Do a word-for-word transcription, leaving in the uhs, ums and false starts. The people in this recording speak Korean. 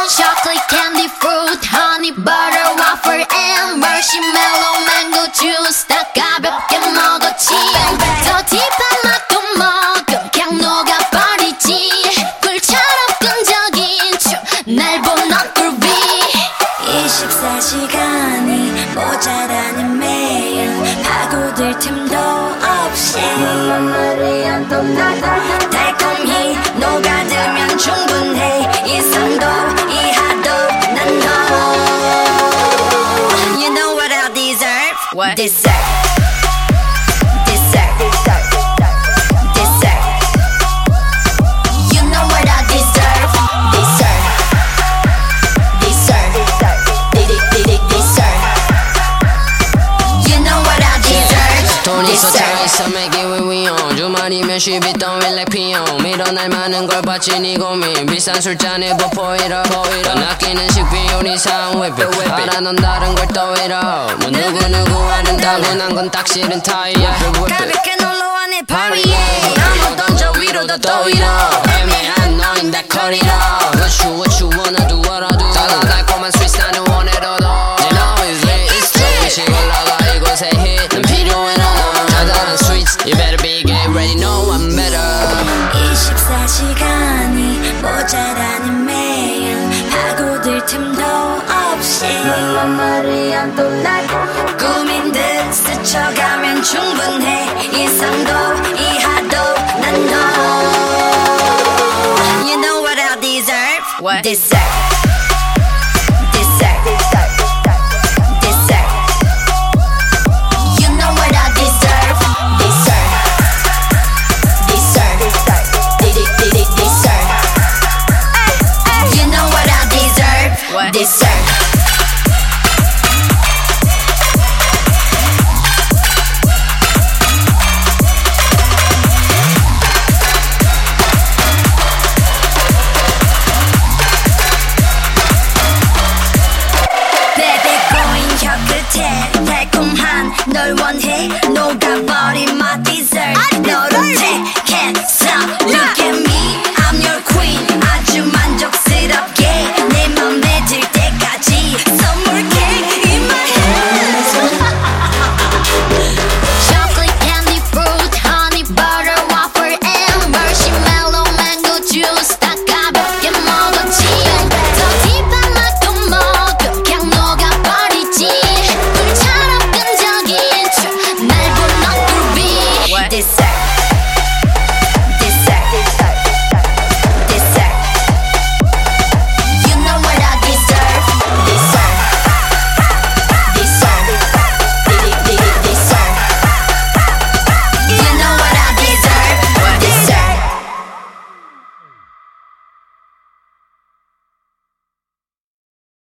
chocolate candy fruit honey butter waffle and marshmallow mango juice 다 가볍게 먹었지 더 딥한 맛도 먹어 그냥 녹아버리지 꿀처럼 끈적인 춤날 본 얼굴 위 이십사 시간이 모자라는 매일 파고들 틈도 없이 달콤히 녹아들면 충분해 이상도 이하도 난 너 You know what I deserve? What? Deserve Deserve Deserve You know what I deserve? Deserve Deserve Deserve Deserve You know what I deserve? 돈 있어 차 있어 make it when we on 주말이면 쉬비 don't feel like 피용 밀어날 많은 걸 봤지 니 고민 비싼 술잔에 버포이러 더 낚이는 식비율이 상회비 알아 넌 다른 걸 떠이러 뭐 누구누구 하는다고 난 건 딱 싫은 타이야 가볍게 놀러와내 파리에 한번 던져 위로 더 떠이러 애매한 너인 다 커리러 What you what you wanna do what I do 달라 달콤한 스윗 나는 원해도 더 You know it's lit it's true 시 올라가 이곳에 hit 난 필요해 너 달달한 sweets You better be get ready know I'm better 이십사 시간이 모자라는 매일 파고들 틈도 없이 꿈인 듯 스쳐가면 충분해 이상도 이하도 난 너 You know what I deserve? What? Deserve